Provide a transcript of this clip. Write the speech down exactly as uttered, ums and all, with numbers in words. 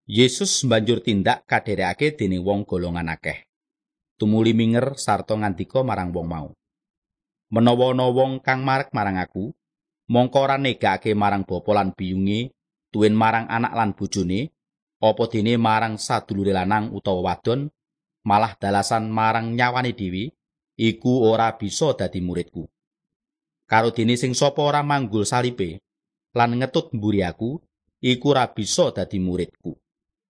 Yesus banjur tindak kadherekake dening wong golongan akeh. Tumuli minger sarta ngandika marang wong mau. Menawa ana wong kang marek marang aku, mongko ora negakake marang bapa lan biyunge, tuwin marang anak lan bojone, apa dene marang sadulure lanang utawa wadon, malah dalasan marang nyawane dhewe, iku ora bisa dadi muridku. Karo dene sing sapa ora manggul salipe lan ngetut mburi aku, iku ora bisa dadi muridku.